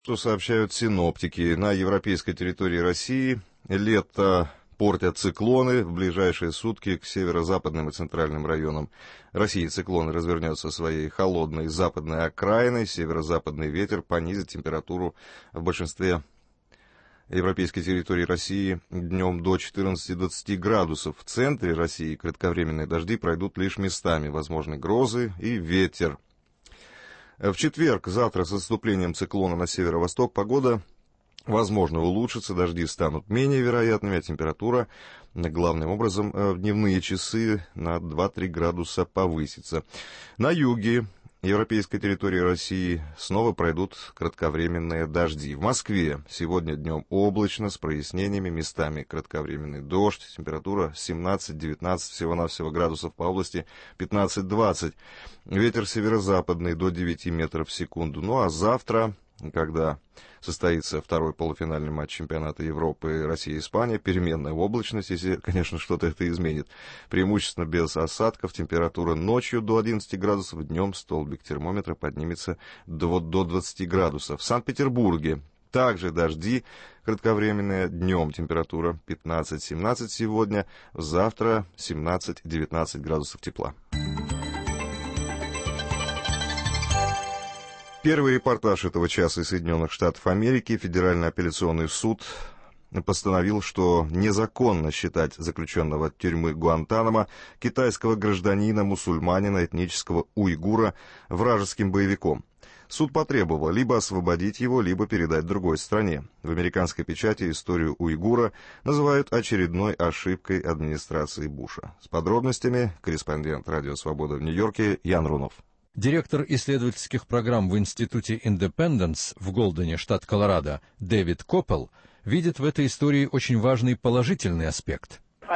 Что сообщают синоптики, на европейской территории России лето портят циклоны. В ближайшие сутки к северо-западным и центральным районам России циклон развернется своей холодной западной окраиной. Северо-западный ветер понизит температуру в большинстве европейской территории России днем до 14-20 градусов. В центре России кратковременные дожди пройдут лишь местами, возможны грозы и ветер. В четверг, завтра, с отступлением циклона на северо-восток, погода, возможно, улучшится, дожди станут менее вероятными, а температура, главным образом, в дневные часы на 2-3 градуса повысится. На юге европейской территории России снова пройдут кратковременные дожди. В Москве сегодня днем облачно, с прояснениями, местами кратковременный дождь, температура 17-19 всего-навсего градусов, по области 15-20. Ветер северо-западный до 9 метров в секунду. Ну а завтра, когда состоится второй полуфинальный матч чемпионата Европы Россия-Испания, переменная облачность, если, конечно, что-то это изменит. Преимущественно без осадков, температура ночью до 11 градусов, днем столбик термометра поднимется до 20 градусов. В Санкт-Петербурге также дожди кратковременные, днем температура 15-17 сегодня, завтра 17-19 градусов тепла. Первый репортаж этого часа из Соединенных Штатов Америки. Федеральный апелляционный суд постановил, что незаконно считать заключенного тюрьмы Гуантанамо китайского гражданина, мусульманина, этнического уйгура вражеским боевиком. Суд потребовал либо освободить его, либо передать другой стране. В американской печати историю уйгура называют очередной ошибкой администрации Буша. С подробностями корреспондент «Радио Свобода» в Нью-Йорке Ян Рунов. Директор исследовательских программ в Институте Independence в Голдене, штат Колорадо, Дэвид Коппел, видит в этой истории очень важный положительный аспект.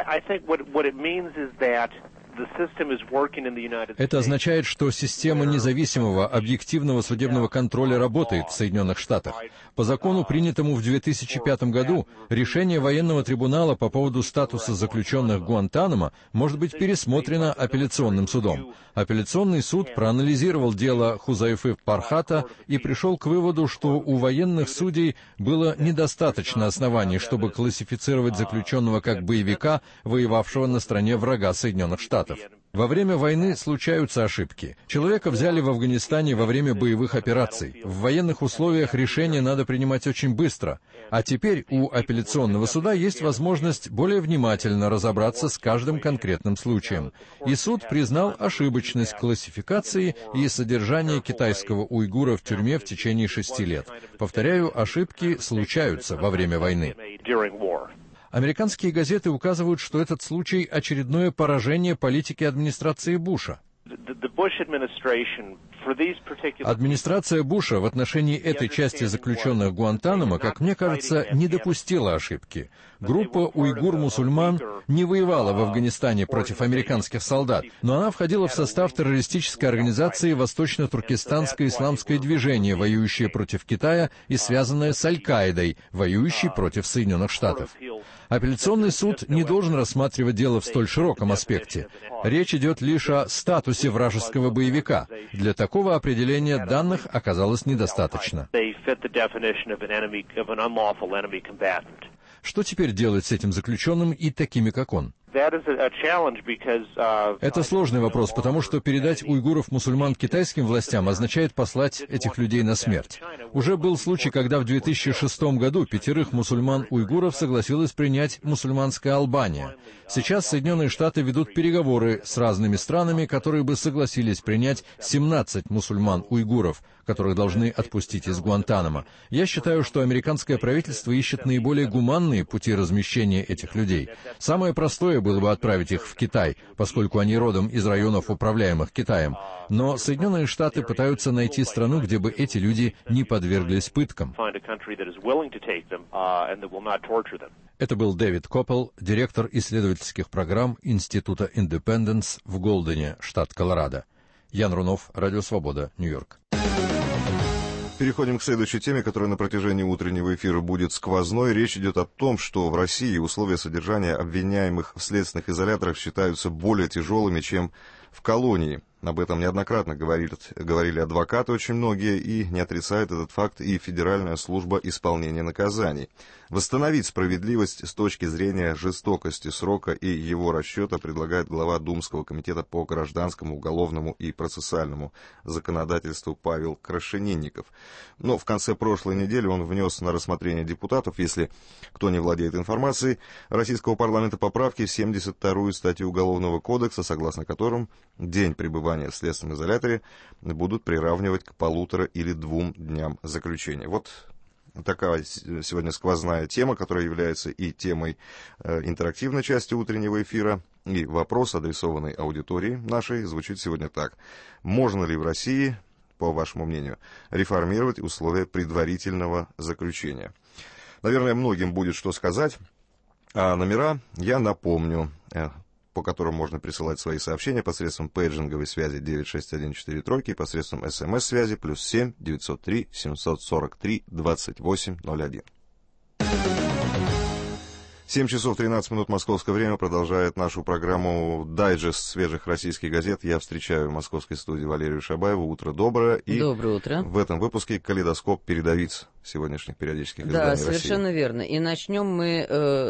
Это означает, что система независимого, объективного судебного контроля работает в Соединенных Штатах. По закону, принятому в 2005 году, решение военного трибунала по поводу статуса заключенных Гуантанамо может быть пересмотрено апелляционным судом. Апелляционный суд проанализировал дело Хузайфы Пархата и пришел к выводу, что у военных судей было недостаточно оснований, чтобы классифицировать заключенного как боевика, воевавшего на стороне врага Соединенных Штатов. Во время войны случаются ошибки. Человека взяли в Афганистане во время боевых операций. В военных условиях решение надо принимать очень быстро. А теперь у апелляционного суда есть возможность более внимательно разобраться с каждым конкретным случаем. И суд признал ошибочность классификации и содержания китайского уйгура в тюрьме в течение 6 лет. Повторяю, ошибки случаются во время войны. Американские газеты указывают, что этот случай – очередное поражение политики администрации Буша. Администрация Буша в отношении этой части заключенных Гуантанамо, как мне кажется, не допустила ошибки. Группа уйгур-мусульман не воевала в Афганистане против американских солдат, но она входила в состав террористической организации Восточно-Туркестанское исламское движение, воюющее против Китая и связанное с Аль-Каидой, воюющей против Соединенных Штатов. Апелляционный суд не должен рассматривать дело в столь широком аспекте. Речь идет лишь о статусе вражеского боевика. Для такого определения данных оказалось недостаточно. Что теперь делать с этим заключенным и такими, как он? Это сложный вопрос, потому что передать уйгуров-мусульман китайским властям означает послать этих людей на смерть. Уже был случай, когда в 2006 году 5 мусульман-уйгуров согласилась принять мусульманская Албания. Сейчас Соединенные Штаты ведут переговоры с разными странами, которые бы согласились принять 17 мусульман-уйгуров, которых должны отпустить из Гуантанамо. Я считаю, что американское правительство ищет наиболее гуманные пути размещения этих людей. Самое простое было бы отправить их в Китай, поскольку они родом из районов, управляемых Китаем. Но Соединенные Штаты пытаются найти страну, где бы эти люди не подверглись пыткам. Это был Дэвид Коппел, директор исследовательских программ Института Independence в Голдене, штат Колорадо. Ян Рунов, Радио Свобода, Нью-Йорк. Переходим к следующей теме, которая на протяжении утреннего эфира будет сквозной. Речь идет о том, что в России условия содержания обвиняемых в следственных изоляторах считаются более тяжелыми, чем в колонии. Об этом неоднократно говорили адвокаты очень многие, и не отрицает этот факт и Федеральная служба исполнения наказаний. Восстановить справедливость с точки зрения жестокости срока и его расчета предлагает глава Думского комитета по гражданскому, уголовному и процессуальному законодательству Павел Крашенинников. Но в конце прошлой недели он внес на рассмотрение депутатов, если кто не владеет информацией, российского парламента поправки в 72-ю статью Уголовного кодекса, согласно которым день пребывания в следственном изоляторе будут приравнивать к 1,5 или 2 дням заключения. Вот такая сегодня сквозная тема, которая является и темой интерактивной части утреннего эфира. И вопрос, адресованный аудитории нашей, звучит сегодня так. Можно ли в России, по вашему мнению, реформировать условия предварительного заключения? Наверное, многим будет что сказать. А номера я напомню, по которым можно присылать свои сообщения посредством пейджинговой связи 96143 и посредством СМС-связи +7 903 743 2801. 7 часов 13 минут московское время. Продолжает нашу программу «Дайджест свежих российских газет». Я встречаю в московской студии Валерию Шабаеву. Утро доброе. И доброе утро. В этом выпуске калейдоскоп передовиц сегодняшних периодических изданий России. Да, совершенно верно. И начнем мы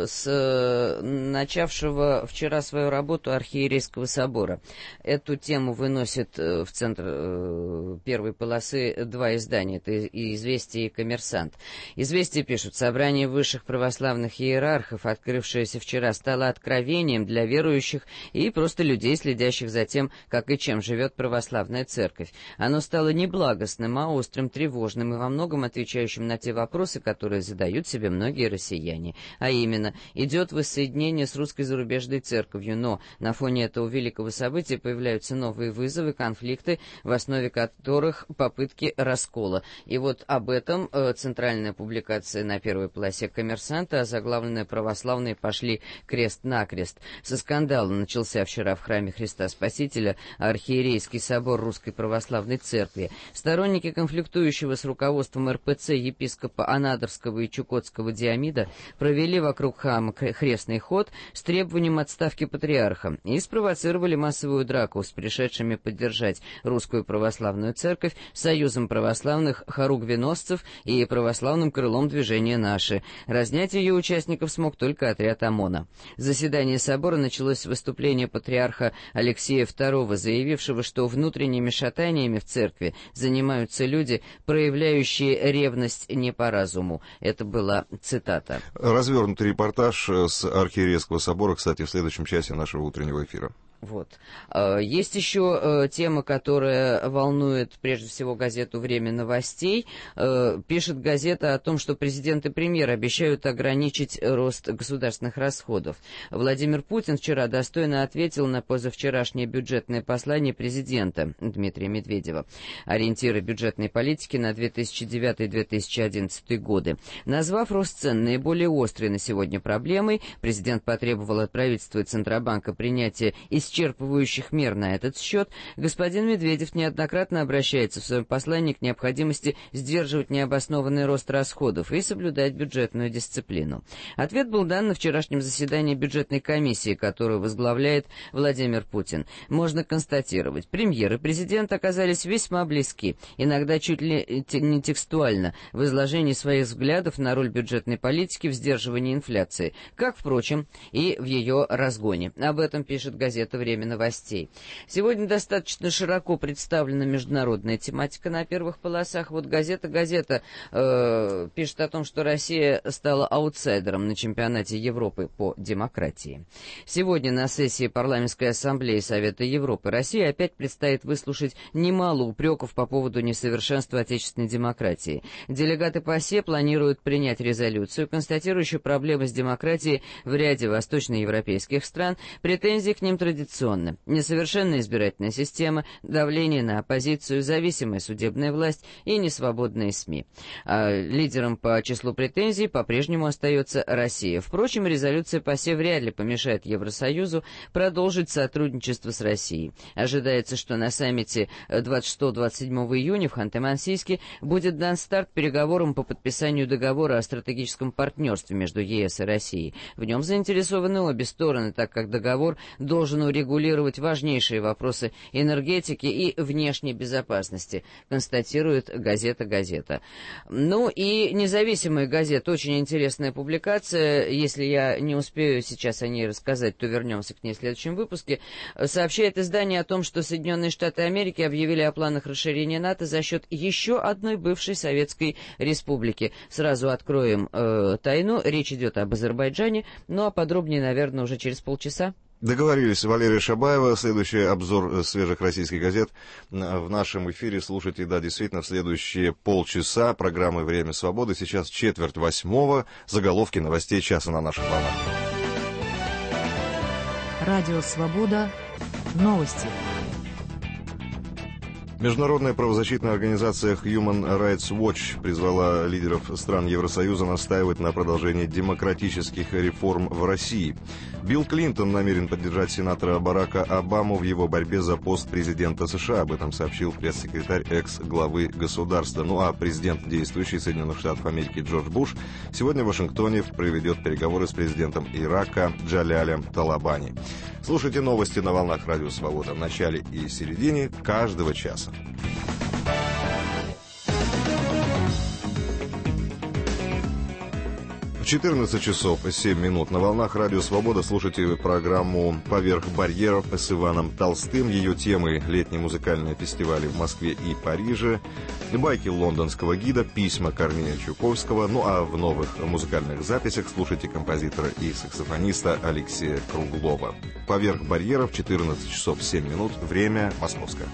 с начавшего вчера свою работу Архиерейского собора. Эту тему выносит в центр первой полосы два издания. Это «Известия» и «Коммерсант». «Известия» пишут: «Собрание высших православных иерархов, открывшееся вчера, стало откровением для верующих и просто людей, следящих за тем, как и чем живет православная церковь. Оно стало не благостным, а острым, тревожным и во многом отвечающим на те вопросы, которые задают себе многие россияне. А именно, идет воссоединение с русской зарубежной церковью, но на фоне этого великого события появляются новые вызовы, конфликты, в основе которых попытки раскола». И вот об этом центральная публикация на первой полосе «Коммерсанта», озаглавленная «Православные пошли крест-накрест». Со скандала начался вчера в храме Христа Спасителя Архиерейский собор Русской Православной Церкви. Сторонники конфликтующего с руководством РПЦ епископа Анадырского и Чукотского Диомида провели вокруг храма крестный ход с требованием отставки патриарха и спровоцировали массовую драку с пришедшими поддержать Русскую Православную Церковь Союзом православных хоругвеносцев и православным крылом движения «Наши». Разнять ее участников смог только отряд ОМОНа. Заседание собора началось с выступления патриарха Алексея II, заявившего, что внутренними шатаниями в церкви занимаются люди, проявляющие ревность не по разуму. Это была цитата. Развернутый репортаж с Архиерейского собора, кстати, в следующем часе нашего утреннего эфира. Вот. Есть еще тема, которая волнует прежде всего газету «Время новостей». Пишет газета о том, что президент и премьер обещают ограничить рост государственных расходов. Владимир Путин вчера достойно ответил на позавчерашнее бюджетное послание президента Дмитрия Медведева. Ориентиры бюджетной политики на 2009-2011 годы. Назвав рост цен наиболее острой на сегодня проблемой, президент потребовал от правительства и Центробанка принятия исчерпывающих мер на этот счет. Господин Медведев неоднократно обращается в своем послании к необходимости сдерживать необоснованный рост расходов и соблюдать бюджетную дисциплину. Ответ был дан на вчерашнем заседании бюджетной комиссии, которую возглавляет Владимир Путин. Можно констатировать, премьер и президент оказались весьма близки, иногда чуть ли не текстуально, в изложении своих взглядов на роль бюджетной политики в сдерживании инфляции, как, впрочем, и в ее разгоне. Об этом пишет газета «Время новостей». Сегодня достаточно широко представлена международная тематика на первых полосах. Вот газета пишет о том, что Россия стала аутсайдером на чемпионате Европы по демократии. Сегодня на сессии Парламентской ассамблеи Совета Европы России опять предстоит выслушать немало упреков по поводу несовершенства отечественной демократии. Делегаты ПАСЕ планируют принять резолюцию, констатирующую проблемы с демократией в ряде восточноевропейских стран. Претензии к ним традиционно. Несовершенная избирательная система, давление на оппозицию, зависимая судебная власть и несвободные СМИ. Лидером по числу претензий по-прежнему остается Россия. Впрочем, резолюция ПАСЕ вряд ли помешает Евросоюзу продолжить сотрудничество с Россией. Ожидается, что на саммите 26-27 июня в Ханты-Мансийске будет дан старт переговорам по подписанию договора о стратегическом партнерстве между ЕС и Россией. В нем заинтересованы обе стороны, так как договор должен урегулировать важнейшие вопросы энергетики и внешней безопасности, констатирует газета. Ну и независимая газета, очень интересная публикация, если я не успею сейчас о ней рассказать, то вернемся к ней в следующем выпуске. Сообщает издание о том, что Соединенные Штаты Америки объявили о планах расширения НАТО за счет еще одной бывшей советской республики. Сразу откроем тайну, речь идет об Азербайджане, ну а подробнее, наверное, уже через полчаса. Договорились. Валерия Шабаева. Следующий обзор свежих российских газет в нашем эфире. Слушайте, да, действительно, в следующие полчаса программы «Время свободы». Сейчас 7:45. Заголовки новостей часа на наших волнах. Радио «Свобода». Новости. Международная правозащитная организация Human Rights Watch призвала лидеров стран Евросоюза настаивать на продолжении демократических реформ в России. Билл Клинтон намерен поддержать сенатора Барака Обаму в его борьбе за пост президента США. Об этом сообщил пресс-секретарь экс-главы государства. Ну а президент действующий Соединенных Штатов Америки Джордж Буш сегодня в Вашингтоне проведет переговоры с президентом Ирака Джалялем Талабани. Слушайте новости на волнах Радио Свобода в начале и середине каждого часа. В 14 часов 7 минут на волнах Радио Свобода слушайте программу «Поверх барьеров» с Иваном Толстым. Ее темы — летние музыкальные фестивали в Москве и Париже, байки лондонского гида, письма Корнея Чуковского. Ну а в новых музыкальных записях слушайте композитора и саксофониста Алексея Круглова. «Поверх барьеров», 14 часов 7 минут, время московское.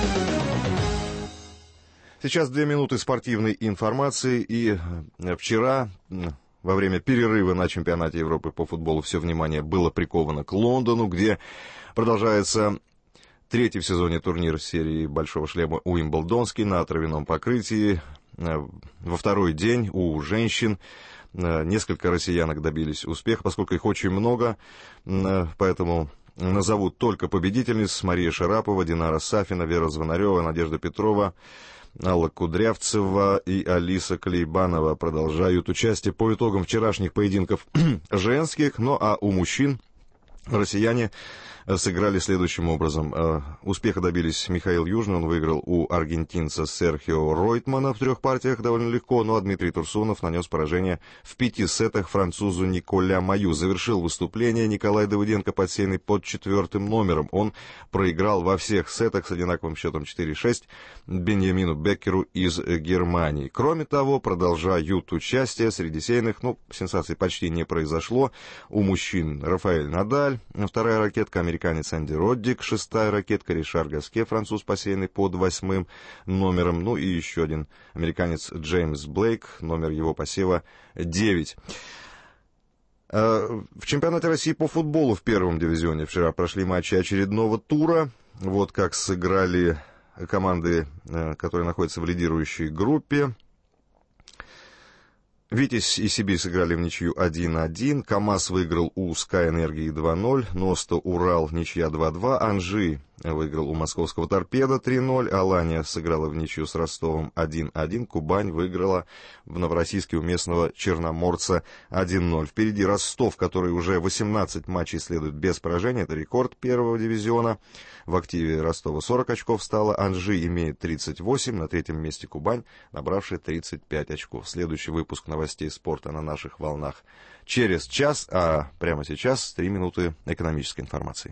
Сейчас 2 минуты спортивной информации. И вчера, во время перерыва на чемпионате Европы по футболу, все внимание было приковано к Лондону, где продолжается третий в сезоне турнир серии «Большого шлема» Уимблдонский на травяном покрытии. Во второй день у женщин несколько россиянок добились успеха, поскольку их очень много, поэтому назовут только победительниц: Мария Шарапова, Динара Сафина, Вера Звонарева, Надежда Петрова, Алла Кудрявцева и Алиса Клейбанова продолжают участие по итогам вчерашних поединков женских. Ну а у мужчин россияне сыграли следующим образом. Успеха добились Михаил Южный, он выиграл у аргентинца Серхио Ройтмана в 3 партиях довольно легко, ну а Дмитрий Турсунов нанес поражение в 5 сетах французу Николя Маю. Завершил выступление Николай Давыденко, подсеянный под 4-м номером. Он проиграл во всех сетах с одинаковым счетом 4-6 Беньямину Беккеру из Германии. Кроме того, продолжают участие среди сейных, сенсаций почти не произошло. У мужчин Рафаэль Надаль, 2-я ракетка, американец Энди Роддик, 6-я ракетка, Ришар Гаске, француз, посеянный под 8-м номером, ну и еще один американец Джеймс Блейк, номер его посева 9. В чемпионате России по футболу в 1-м дивизионе вчера прошли матчи очередного тура. Вот как сыграли команды, которые находятся в лидирующей группе. «Витязь» и «Сибирь» сыграли в ничью 1-1, «КамАЗ» выиграл у «Скай Энергии» 2-0, «Носто» Урал ничья 2-2, «Анжи» выиграл у «Московского Торпеда» 3-0, «Алания» сыграла в ничью с «Ростовом» 1-1, «Кубань» выиграла в Новороссийске у местного «Черноморца» 1-0. Впереди «Ростов», который уже 18 матчей следует без поражения, это рекорд 1-го дивизиона. В активе Ростова 40 очков стало, «Анжи» имеет 38, на 3-м месте «Кубань», набравшая 35 очков. Следующий выпуск новостей спорта на наших волнах через час, а прямо сейчас 3 минуты экономической информации.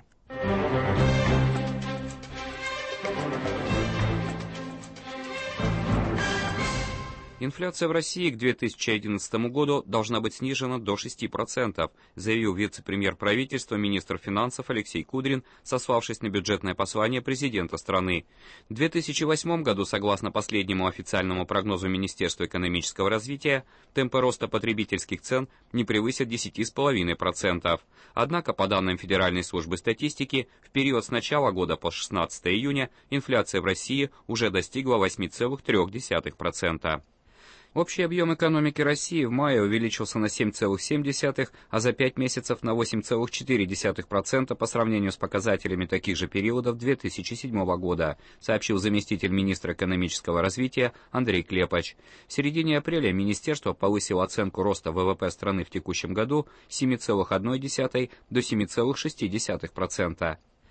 Инфляция в России к 2011 году должна быть снижена до 6%, заявил вице-премьер правительства, министр финансов Алексей Кудрин, сославшись на бюджетное послание президента страны. В 2008 году, согласно последнему официальному прогнозу Министерства экономического развития, темпы роста потребительских цен не превысят 10,5%. Однако, по данным Федеральной службы статистики, в период с начала года по 16 июня инфляция в России уже достигла 8,3%. Общий объем экономики России в мае увеличился на 7,7%, а за 5 месяцев на 8,4% по сравнению с показателями таких же периодов 2007 года, сообщил заместитель министра экономического развития Андрей Клепач. В середине апреля министерство повысило оценку роста ВВП страны в текущем году с 7,1% до 7,6%.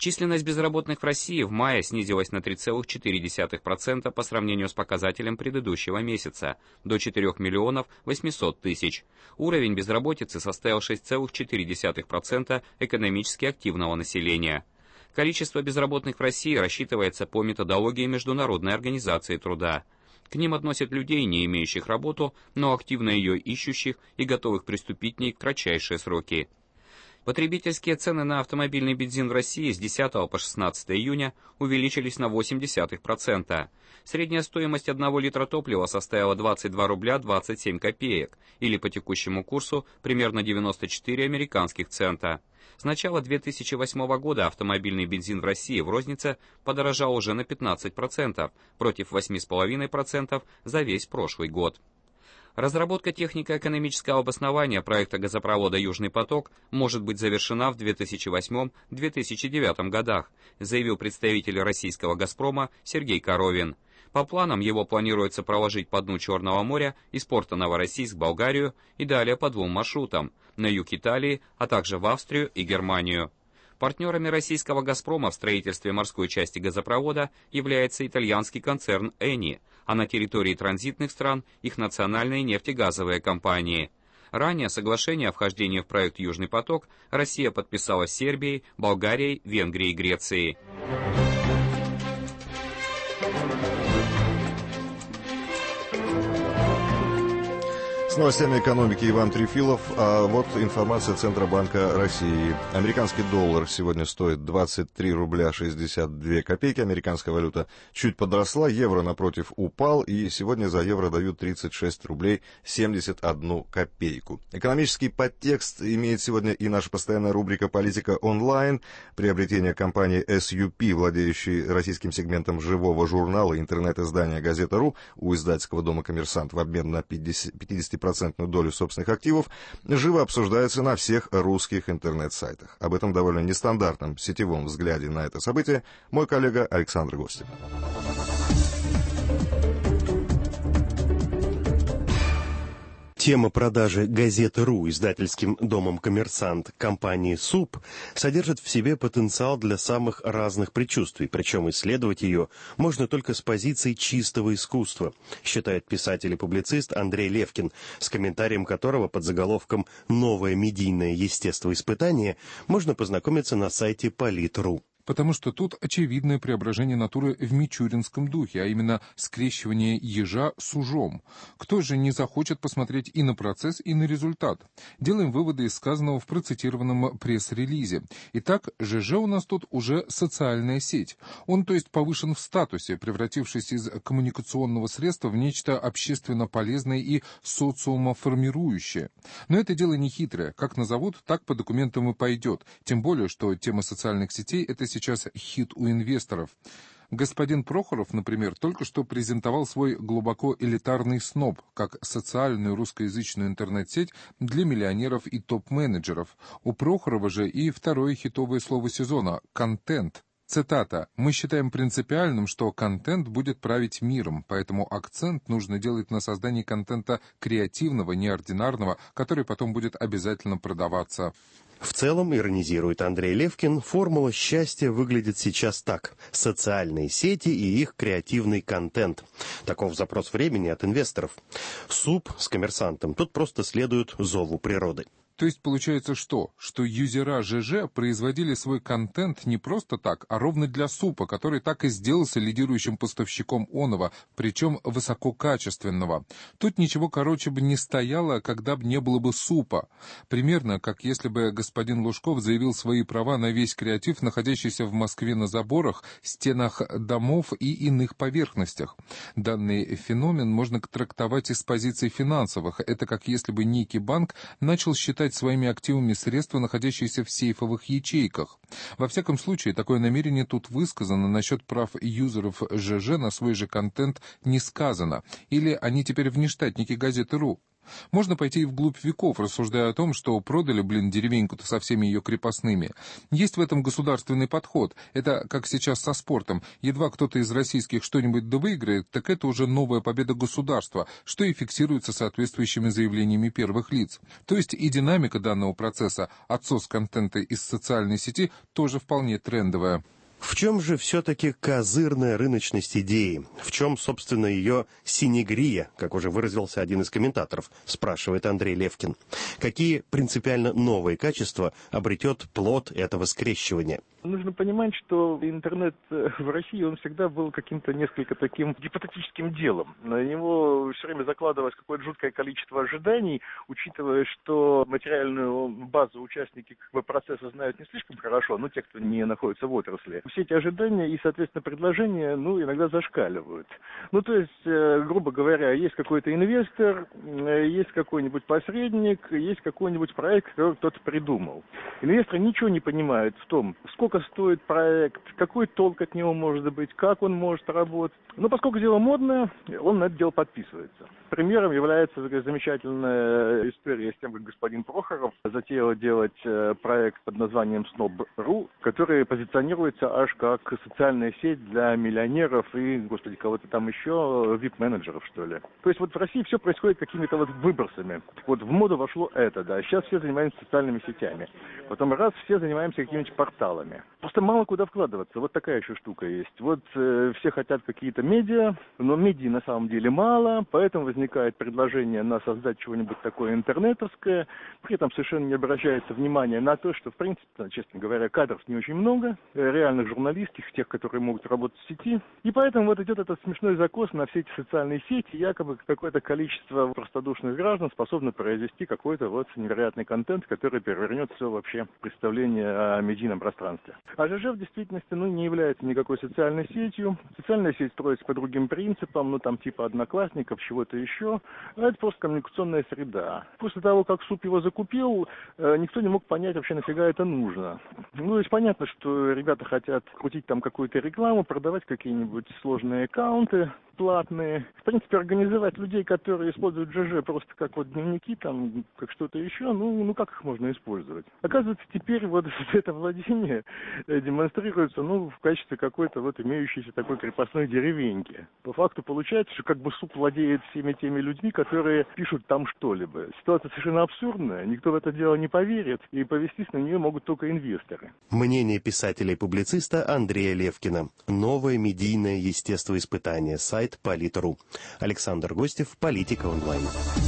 Численность безработных в России в мае снизилась на 3,4% по сравнению с показателем предыдущего месяца, до 4 миллионов 800 тысяч. Уровень безработицы составил 6,4% экономически активного населения. Количество безработных в России рассчитывается по методологии Международной организации труда. К ним относят людей, не имеющих работу, но активно ее ищущих и готовых приступить к ней в кратчайшие сроки. Потребительские цены на автомобильный бензин в России с 10 по 16 июня увеличились на 0,8%. Средняя стоимость 1 литра топлива составила 22 рубля 27 копеек, или по текущему курсу примерно 94 американских цента. С начала 2008 года автомобильный бензин в России в рознице подорожал уже на 15%, против 8,5% за весь прошлый год. Разработка технико-экономического обоснования проекта газопровода «Южный поток» может быть завершена в 2008-2009 годах, заявил представитель российского «Газпрома» Сергей Коровин. По планам его планируется проложить по дну Черного моря из порта Новороссийск в Болгарию и далее по 2 маршрутам – на юг Италии, а также в Австрию и Германию. Партнерами российского «Газпрома» в строительстве морской части газопровода является итальянский концерн «Эни», а на территории транзитных стран их национальные нефтегазовые компании. Ранее соглашение о вхождении в проект «Южный поток» Россия подписала с Сербией, Болгарией, Венгрией и Грецией. С новостями экономики Иван Трефилов, а вот информация Центробанка России. Американский доллар сегодня стоит 23 рубля 62 копейки, американская валюта чуть подросла, евро, напротив, упал, и сегодня за евро дают 36 рублей 71 копейку. Экономический подтекст имеет сегодня и наша постоянная рубрика «Политика онлайн», приобретение компании SUP, владеющей российским сегментом живого журнала интернет-издания «Газета.ру» у издательского дома «Коммерсант» в обмен на 50% долю собственных активов, живо обсуждается на всех русских интернет-сайтах. Об этом довольно нестандартном сетевом взгляде на это событие мой коллега Александр Гостев. Тема продажи «Газеты.ру» издательским домом «Коммерсант» компании СУП содержит в себе потенциал для самых разных предчувствий, причем исследовать ее можно только с позиции чистого искусства, считает писатель и публицист Андрей Левкин, с комментарием которого под заголовком «Новое медийное естествоиспытание» можно познакомиться на сайте Polit.ru. Потому что тут очевидное преображение натуры в мичуринском духе, а именно скрещивание ежа с ужом. Кто же не захочет посмотреть и на процесс, и на результат? Делаем выводы из сказанного в процитированном пресс-релизе. Итак, ЖЖ у нас тут уже социальная сеть. Он, то есть, повышен в статусе, превратившись из коммуникационного средства в нечто общественно полезное и социумоформирующее. Но это дело не хитрое. Как назовут, так по документам и пойдет. Тем более, что тема социальных сетей – это сейчас хит у инвесторов. Господин Прохоров, например, только что презентовал свой глубоко элитарный СНОП как социальную русскоязычную интернет-сеть для миллионеров и топ-менеджеров. У Прохорова же и второе хитовое слово сезона – контент. Цитата. «Мы считаем принципиальным, что контент будет править миром, поэтому акцент нужно делать на создании контента креативного, неординарного, который потом будет обязательно продаваться». В целом, иронизирует Андрей Левкин, формула счастья выглядит сейчас так. Социальные сети и их креативный контент. Таков запрос времени от инвесторов. СУП с «Коммерсантом» тут просто следует зову природы. То есть получается что? Что юзера ЖЖ производили свой контент не просто так, а ровно для СУПа, который так и сделался лидирующим поставщиком оного, причем высококачественного. Тут ничего, короче, бы не стояло, когда бы не было бы СУПа. Примерно как если бы господин Лужков заявил свои права на весь креатив, находящийся в Москве на заборах, стенах домов и иных поверхностях. Данный феномен можно трактовать из позиций финансовых. Это как если бы некий банк начал считать своими активами средства, находящиеся в сейфовых ячейках. Во всяком случае, такое намерение тут высказано, насчет прав юзеров ЖЖ на свой же контент не сказано. Или они теперь внештатники «Газеты.ру». Можно пойти и вглубь веков, рассуждая о том, что продали, деревеньку-то со всеми ее крепостными. Есть в этом государственный подход. Это как сейчас со спортом. Едва кто-то из российских что-нибудь выиграет, так это уже новая победа государства, что и фиксируется соответствующими заявлениями первых лиц. То есть и динамика данного процесса, отсос контента из социальной сети, тоже вполне трендовая. В чем же все-таки козырная рыночность идеи? В чем, собственно, ее синегрия, как уже выразился один из комментаторов, спрашивает Андрей Левкин. Какие принципиально новые качества обретет плод этого скрещивания? Нужно понимать, что интернет в России, он всегда был каким-то несколько таким гипотетическим делом. На него все время закладывалось какое-то жуткое количество ожиданий, учитывая, что материальную базу участники процесса знают не слишком хорошо, но те, кто не находится в отрасли. Все эти ожидания и, соответственно, предложения, иногда зашкаливают. То есть, грубо говоря, есть какой-то инвестор, есть какой-нибудь посредник, есть какой-нибудь проект, который кто-то придумал. Инвесторы ничего не понимают в том, сколько стоит проект, какой толк от него может быть, как он может работать. Но поскольку дело модное, он на это дело подписывается. Примером является замечательная история с тем, как господин Прохоров затеял делать проект под названием Snob.ru, который позиционируется аж как социальная сеть для миллионеров и, кого-то там еще, VIP-менеджеров, что ли. То есть в России все происходит какими-то выбросами. В моду вошло это, да. Сейчас все занимаемся социальными сетями. Потом все занимаемся какими-нибудь порталами. Просто мало куда вкладываться. Вот такая еще штука есть. Все хотят какие-то медиа, но медиа на самом деле мало, поэтому возникает предложение на создать чего-нибудь такое интернетовское. При этом совершенно не обращается внимания на то, что, в принципе, честно говоря, кадров не очень много, реальных журналистов, тех, которые могут работать в сети. И поэтому идет этот смешной закос на все эти социальные сети, якобы какое-то количество простодушных граждан способно произвести какой-то невероятный контент, который перевернет все вообще представление о медийном пространстве. А ЖЖ в действительности не является никакой социальной сетью. Социальная сеть строится по другим принципам, типа Одноклассников, чего-то еще. А это просто коммуникационная среда. После того, как СУП его закупил, никто не мог понять вообще, нафига это нужно. То есть понятно, что ребята хотят крутить там какую-то рекламу, продавать какие-нибудь сложные аккаунты платные. В принципе, организовать людей, которые используют ЖЖ просто как дневники, как что-то еще, как их можно использовать? Оказывается, теперь это владение демонстрируется, в качестве какой-то имеющейся такой крепостной деревеньки. По факту получается, что СУП владеет всеми теми людьми, которые пишут там что-либо. Ситуация совершенно абсурдная, никто в это дело не поверит, и повестись на нее могут только инвесторы. Мнение писателя и публициста Андрея Левкина. Новое медийное естествоиспытание. Сайт Полит.ру. Александр Гостев, Политика онлайн.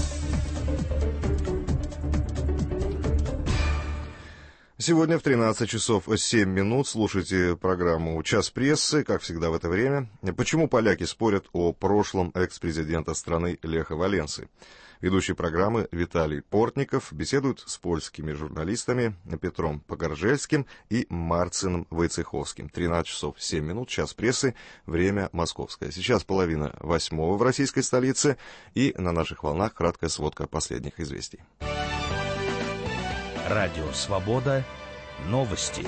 Сегодня в 13 часов 7 минут слушайте программу «Час прессы», как всегда в это время. Почему поляки спорят о прошлом экс-президента страны Леха Валенсы? Ведущий программы Виталий Портников беседует с польскими журналистами Петром Погоржельским и Марцином Войцеховским. 13 часов 7 минут, «Час прессы», время московское. Сейчас 7:30 в российской столице, и на наших волнах краткая сводка последних известий. Радио «Свобода». Новости.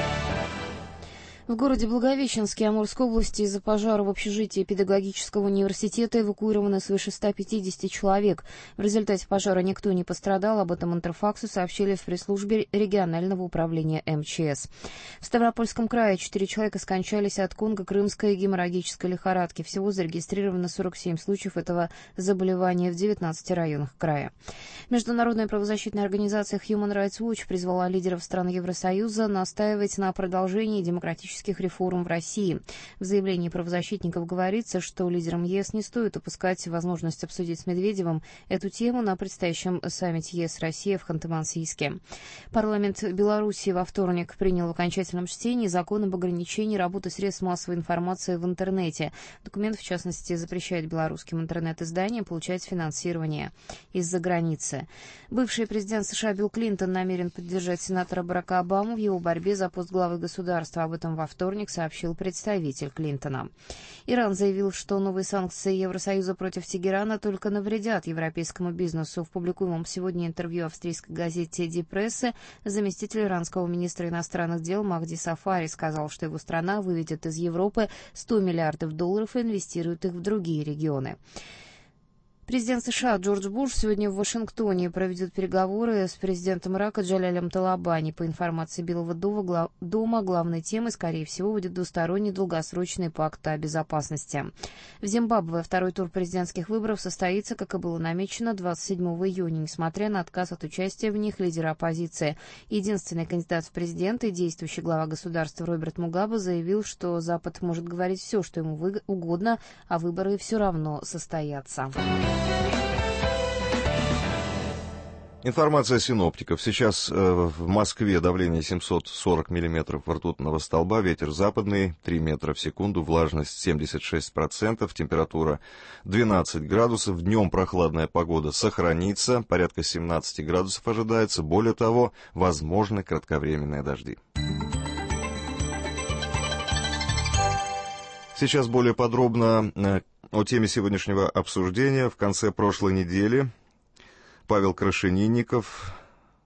В городе Благовещенске Амурской области из-за пожара в общежитии педагогического университета эвакуировано свыше 150 человек. В результате пожара никто не пострадал. Об этом Интерфаксу сообщили в пресс-службе регионального управления МЧС. В Ставропольском крае 4 человека скончались от конго-крымской геморрагической лихорадки. Всего зарегистрировано 47 случаев этого заболевания в 19 районах края. Международная правозащитная организация Human Rights Watch призвала лидеров стран Евросоюза настаивать на продолжении демократических реформ в России. В заявлении правозащитников говорится, что лидерам ЕС не стоит упускать возможность обсудить с Медведевым эту тему на предстоящем саммите ЕС-Россия в Ханты-Мансийске. Парламент Беларуси во вторник принял в окончательном чтении закон об ограничении работы средств массовой информации в интернете. Документ, в частности, запрещает белорусским интернет-изданиям получать финансирование из-за границы. Бывший президент США Билл Клинтон намерен поддержать сенатора Барака Обаму в его борьбе за пост главы государства. Об этом во вторник сообщил представитель Клинтона. Иран заявил, что новые санкции Евросоюза против Тегерана только навредят европейскому бизнесу. В публикуемом сегодня интервью австрийской газете «Ди Прессе» заместитель иранского министра иностранных дел Махди Сафари сказал, что его страна выведет из Европы $100 миллиардов и инвестирует их в другие регионы. Президент США Джордж Буш сегодня в Вашингтоне проведет переговоры с президентом Ирака Джалялем Талабани. По информации Белого дома, главной темой, скорее всего, будет двусторонний долгосрочный пакт о безопасности. В Зимбабве второй тур президентских выборов состоится, как и было намечено, 27 июня, несмотря на отказ от участия в них лидера оппозиции. Единственный кандидат в президенты, действующий глава государства Роберт Мугабе, заявил, что Запад может говорить все, что ему угодно, а выборы все равно состоятся. Информация синоптиков. Сейчас в Москве давление 740 миллиметров ртутного столба, ветер западный 3 метра в секунду, влажность 76%, температура 12 градусов. Днем прохладная погода сохранится, порядка 17 градусов ожидается. Более того, возможны кратковременные дожди. Сейчас более подробно о теме сегодняшнего обсуждения. В конце прошлой недели Павел Крашенинников,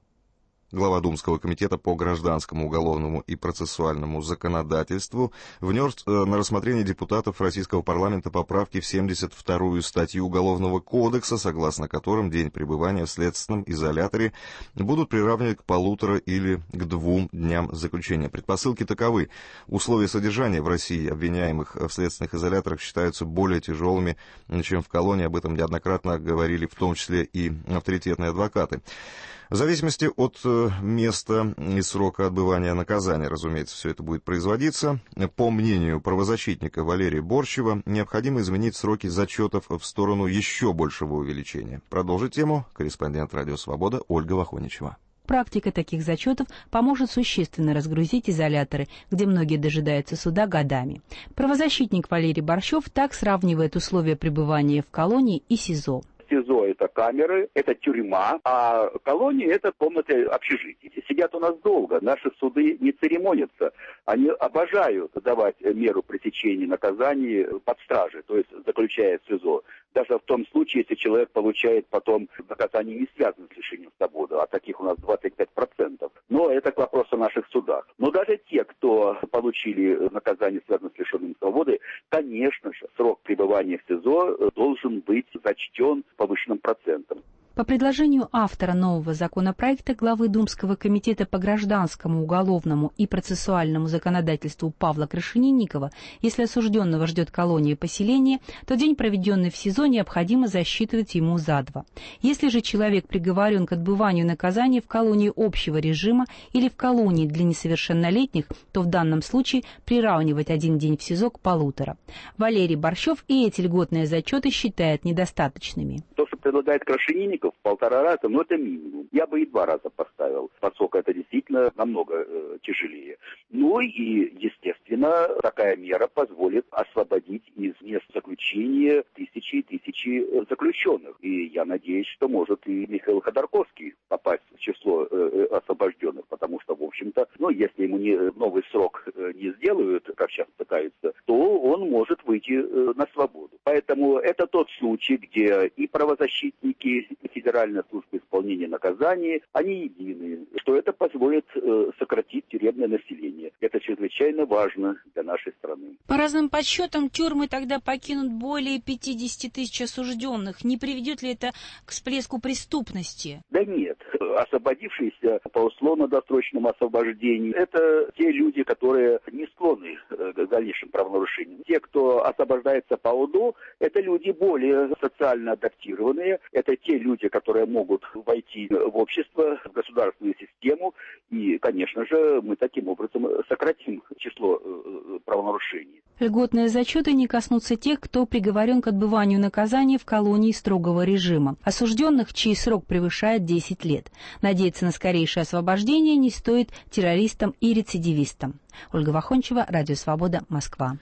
глава Думского комитета по гражданскому, уголовному и процессуальному законодательству, внес на рассмотрение депутатов Российского парламента поправки в 72-ю статью Уголовного кодекса, согласно которым день пребывания в следственном изоляторе будут приравнивать к 1,5 или к 2 дням заключения. Предпосылки таковы. Условия содержания в России обвиняемых в следственных изоляторах считаются более тяжелыми, чем в колонии. Об этом неоднократно говорили в том числе и авторитетные адвокаты. В зависимости от места и срока отбывания наказания, разумеется, все это будет производиться. По мнению правозащитника Валерия Борщева, необходимо изменить сроки зачетов в сторону еще большего увеличения. Продолжит тему корреспондент «Радио Свобода» Ольга Вахоничева. Практика таких зачетов поможет существенно разгрузить изоляторы, где многие дожидаются суда годами. Правозащитник Валерий Борщев так сравнивает условия пребывания в колонии и СИЗО. СИЗО – это камеры, это тюрьма, а колония – это комнаты общежития. Сидят у нас долго, наши суды не церемонятся. Они обожают давать меру пресечения наказаний под стражей, то есть заключая в СИЗО. Даже в том случае, если человек получает потом наказание, не связанное с лишением свободы, а таких у нас 25%. Но это к вопросу о наших судах. Но даже те, кто получили наказание, связанное с лишением свободы, конечно же, срок пребывания в СИЗО должен быть зачтен повышенным процентом. По предложению автора нового законопроекта, главы Думского комитета по гражданскому, уголовному и процессуальному законодательству Павла Крашенинникова, если осужденного ждет колония поселения, то день, проведенный в СИЗО, необходимо засчитывать ему за 2. Если же человек приговорен к отбыванию наказания в колонии общего режима или в колонии для несовершеннолетних, то в данном случае приравнивать 1 день в СИЗО к 1,5. Валерий Борщев и эти льготные зачеты считает недостаточными. То, что предлагает Крашенинников, в 1,5 раза, но это минимум. Я бы и 2 раза поставил, поскольку это действительно намного тяжелее. Ну и, естественно, такая мера позволит освободить из мест заключения тысячи и тысячи заключенных. И я надеюсь, что может и Михаил Ходорковский попасть в число освобожденных, потому что, в общем-то, если ему новый срок не сделают, как сейчас пытаются, то он может выйти на свободу. Поэтому это тот случай, где и правозащитники, и Федеральная служба исполнения наказаний, они едины, что это позволит сократить тюремное население. Это чрезвычайно важно для нашей страны. По разным подсчетам, тюрьмы тогда покинут более 50 тысяч осужденных. Не приведет ли это к всплеску преступности? Да нет. Освободившиеся по условно-досрочному освобождению, это те люди, которые не склонны к дальнейшим правонарушениям. Те, кто освобождается по УДО, это люди более социально адаптированные, это те люди, которые могут войти в общество, в государственную систему, и, конечно же, мы таким образом сократим число правонарушений. Льготные зачеты не коснутся тех, кто приговорен к отбыванию наказания в колонии строгого режима, осужденных, чей срок превышает 10 лет. Надеяться на скорейшее освобождение не стоит террористам и рецидивистам. Ольга Вахоничева, Радио Свобода, Москва.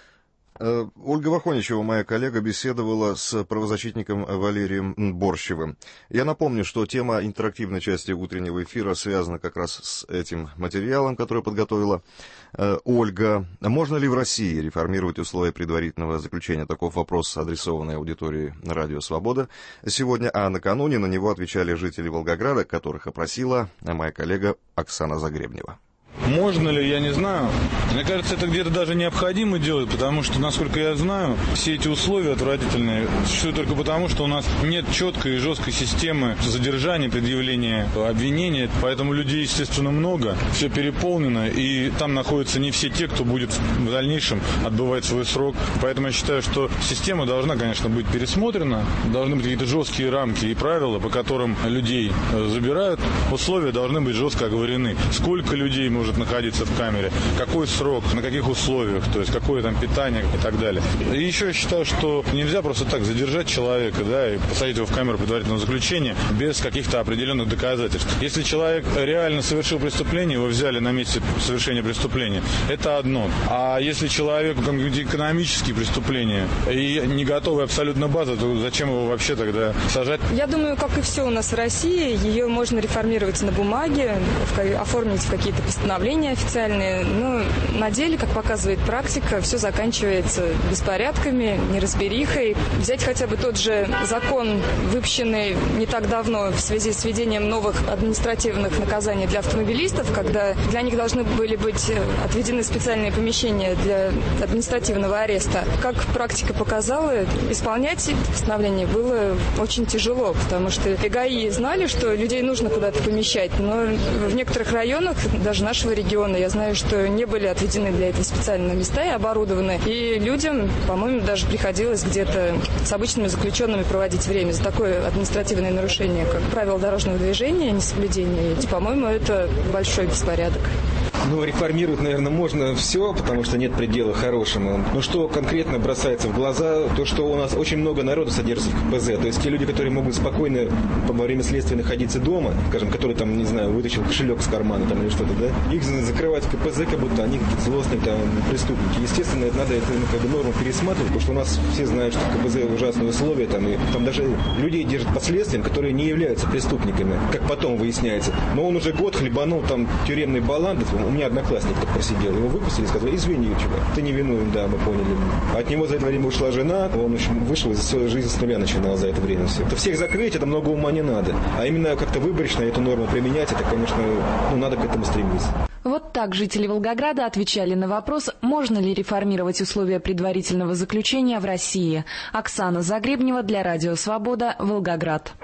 Ольга Вахоничева, моя коллега, беседовала с правозащитником Валерием Борщевым. Я напомню, что тема интерактивной части утреннего эфира связана как раз с этим материалом, который подготовила Ольга. Можно ли в России реформировать условия предварительного заключения? Таков вопрос, адресованный аудитории Радио Свобода сегодня, а накануне на него отвечали жители Волгограда, которых опросила моя коллега Оксана Загребнева. Можно ли, я не знаю. Мне кажется, это где-то даже необходимо делать, потому что, насколько я знаю, все эти условия отвратительные существуют только потому, что у нас нет четкой и жесткой системы задержания, предъявления обвинения. Поэтому людей, естественно, много, все переполнено, и там находятся не все те, кто будет в дальнейшем отбывать свой срок. Поэтому я считаю, что система должна, конечно, быть пересмотрена, должны быть какие-то жесткие рамки и правила, по которым людей забирают. Условия должны быть жестко оговорены. Сколько людей может находиться в камере, какой срок, на каких условиях, то есть какое там питание и так далее. И еще я считаю, что нельзя просто так задержать человека, да, и посадить его в камеру предварительного заключения без каких-то определенных доказательств. Если человек реально совершил преступление, его взяли на месте совершения преступления, это одно. А если человек какие-то экономические преступления и не готовы абсолютно база, то зачем его вообще тогда сажать? Я думаю, как и все у нас в России, ее можно реформировать на бумаге, оформить в какие-то постановления официальные, но на деле, как показывает практика, все заканчивается беспорядками, неразберихой. Взять хотя бы тот же закон, выпущенный не так давно в связи с введением новых административных наказаний для автомобилистов, когда для них должны были быть отведены специальные помещения для административного ареста. Как практика показала, исполнять постановление было очень тяжело, потому что и ГАИ знали, что людей нужно куда-то помещать, но в некоторых районах, даже нашего региона, я знаю, что не были отведены для этого специальные места и оборудованы. И людям, по-моему, даже приходилось где-то с обычными заключенными проводить время за такое административное нарушение, как правила дорожного движения, несоблюдение. И, по-моему, это большой беспорядок. Ну, реформировать, наверное, можно все, потому что нет предела хорошему. Но что конкретно бросается в глаза, то, что у нас очень много народу содержится в КПЗ. То есть те люди, которые могут спокойно во время следствия находиться дома, скажем, которые там, не знаю, вытащил кошелек из кармана там или что-то, да, их закрывают в КПЗ, как будто они какие-то злостные там преступники. Естественно, надо эту норму пересматривать, потому что у нас все знают, что в КПЗ ужасные условия, там, и там даже людей держат под следствием, которые не являются преступниками, как потом выясняется. Но он уже год хлебанул там тюремный баланс. У меня одноклассник так просидел, его выпустили и сказали: извини, чувак, ты не виновен, да, мы поняли. От него за это время ушла жена, он вышел и свою жизнь с нуля начинал за это время. Все. Это всех закрыть, это много ума не надо. А именно как-то выборочно эту норму применять, это, конечно, надо к этому стремиться. Вот так жители Волгограда отвечали на вопрос, можно ли реформировать условия предварительного заключения в России. Оксана Загребнева для Радио Свобода, Волгоград.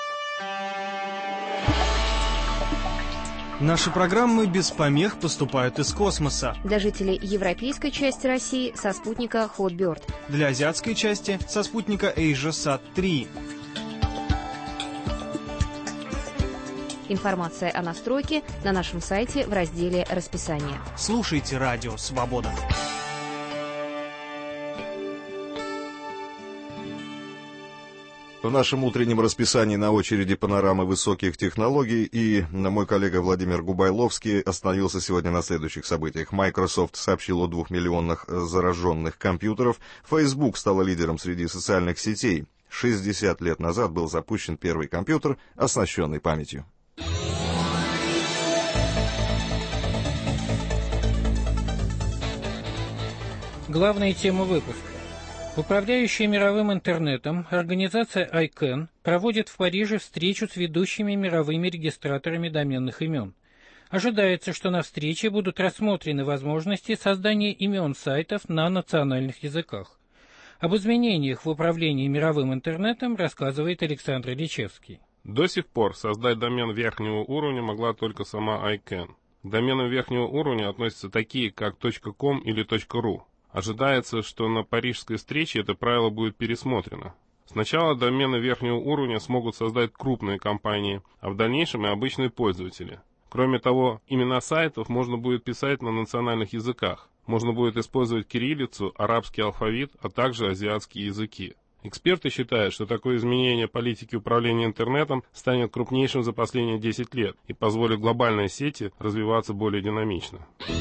Наши программы без помех поступают из космоса. Для жителей европейской части России со спутника Hotbird. Для азиатской части со спутника AsiaSat-3. Информация о настройке на нашем сайте в разделе «Расписание». Слушайте Радио Свобода. В нашем утреннем расписании на очереди панорамы высоких технологий, и мой коллега Владимир Губайловский остановился сегодня на следующих событиях. Microsoft сообщил о 2 миллионах зараженных компьютеров. Facebook стала лидером среди социальных сетей. 60 лет назад был запущен первый компьютер, оснащенный памятью. Главная тема выпуска. Управляющая мировым интернетом организация ICANN проводит в Париже встречу с ведущими мировыми регистраторами доменных имен. Ожидается, что на встрече будут рассмотрены возможности создания имен сайтов на национальных языках. Об изменениях в управлении мировым интернетом рассказывает Александр Ильичевский. До сих пор создать домен верхнего уровня могла только сама ICANN. К доменам верхнего уровня относятся такие, как .com или .ru. Ожидается, что на парижской встрече это правило будет пересмотрено. Сначала домены верхнего уровня смогут создать крупные компании, а в дальнейшем и обычные пользователи. Кроме того, имена сайтов можно будет писать на национальных языках. Можно будет использовать кириллицу, арабский алфавит, а также азиатские языки. Эксперты считают, что такое изменение политики управления интернетом станет крупнейшим за последние 10 лет и позволит глобальной сети развиваться более динамично.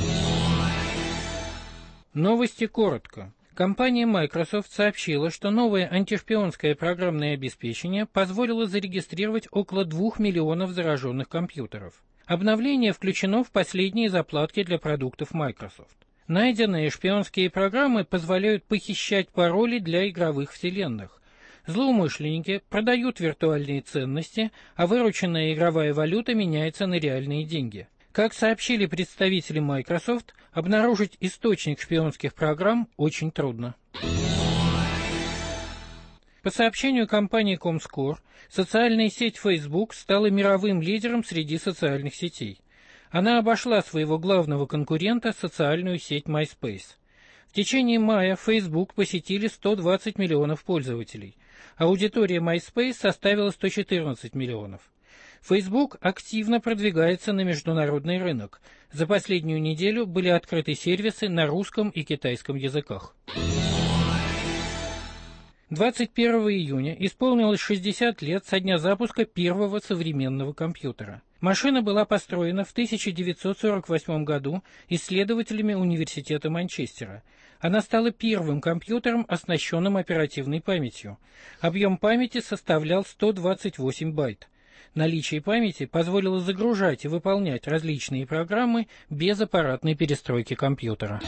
Новости коротко. Компания Microsoft сообщила, что новое антишпионское программное обеспечение позволило зарегистрировать около 2 миллионов зараженных компьютеров. Обновление включено в последние заплатки для продуктов Microsoft. Найденные шпионские программы позволяют похищать пароли для игровых вселенных. Злоумышленники продают виртуальные ценности, а вырученная игровая валюта меняется на реальные деньги. Как сообщили представители Microsoft, обнаружить источник шпионских программ очень трудно. По сообщению компании Comscore, социальная сеть Facebook стала мировым лидером среди социальных сетей. Она обошла своего главного конкурента, социальную сеть MySpace. В течение мая Facebook посетили 120 миллионов пользователей. Аудитория MySpace составила 114 миллионов. Facebook активно продвигается на международный рынок. За последнюю неделю были открыты сервисы на русском и китайском языках. 21 июня исполнилось 60 лет со дня запуска первого современного компьютера. Машина была построена в 1948 году исследователями Университета Манчестера. Она стала первым компьютером, оснащенным оперативной памятью. Объем памяти составлял 128 байт. Наличие памяти позволило загружать и выполнять различные программы без аппаратной перестройки компьютера.